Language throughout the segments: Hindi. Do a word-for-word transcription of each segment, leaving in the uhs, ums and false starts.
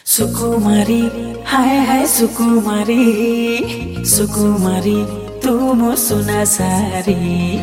सुकुमारी हाय हाय सुकुमारी सुकुमारी तू मो सुना सारी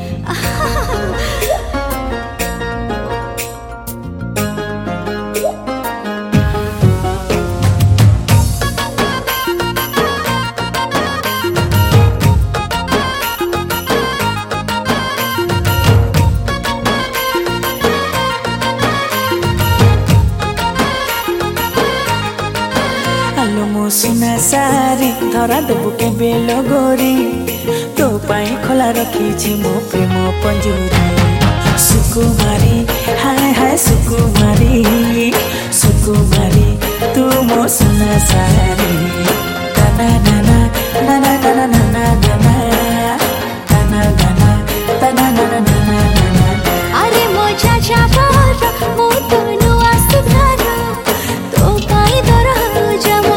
मो सुना सारी धरा देबु के बेलो गोरी तो पाई खोला रखी मो प्रेम पंजूरी सुकुमारी हाय हाय सुकुमारी सुकुमारी तू मो सुना सारी तना नाना नाना नाना नाना नाना तना नाना तना नाना नाना नाना अरे मो चाचा बार मो तनु आसुधार तो पाई दर जमो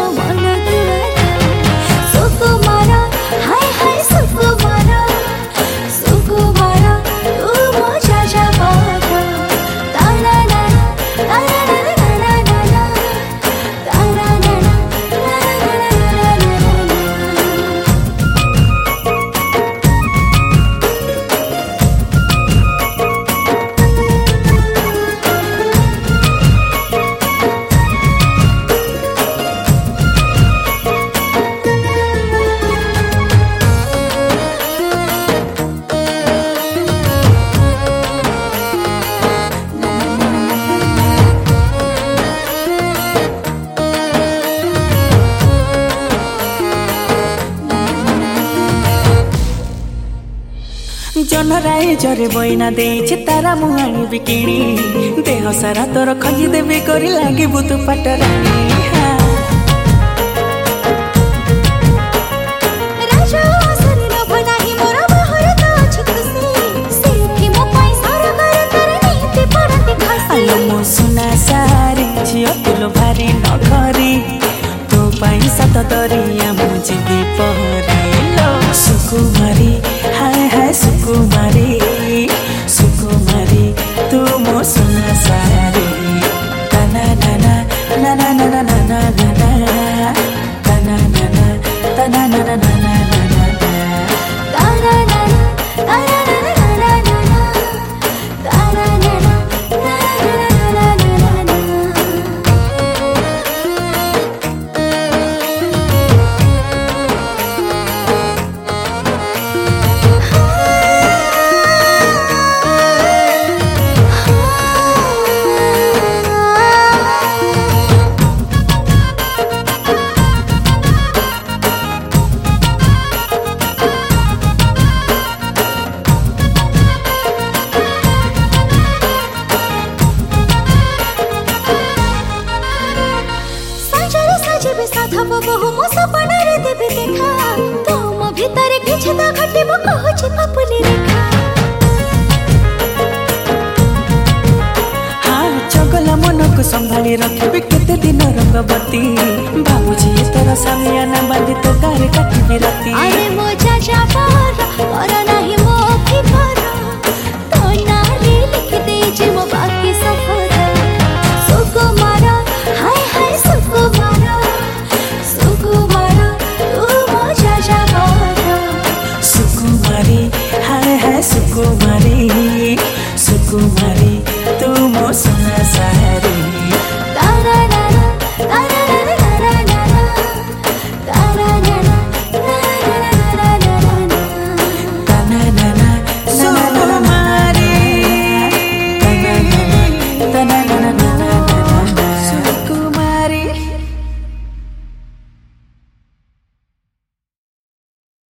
जनराई जरे बइना देछि तारा मुहानी बिकिनी देह सारा तोर खजी देबे करी लागी बुतु पटरानी राजा सरी न बनाही मोरा बहर त अछि खुशी सेठी मो पैसा र कर तर नीति पड़ते खासी आलो मो सुना सारी झियो तुलो भारी न खरी तो पैसा त दरिया मु जिबी पहरी लो सुकुमारी हाय हाय सुकुमारी सुकुमारी तू मो सुना सारी तना नाना नाना नाना नाना नाना तना नाना तना नाना नाना नाना तारा नाना तारा नाना नाना नाना तारा नाना तारा नाना नाना जेबे साधा बहु मो सपना रे देबे देखा तो मो भीतर किछ त घटिबो कहछि पपुली रेखा हाँ चगला मन को संभाली रखबे केते दिन रंगवती बाबूजी तोरा सामियाना बांधी तो गारे काटी राती अरे मो चाचा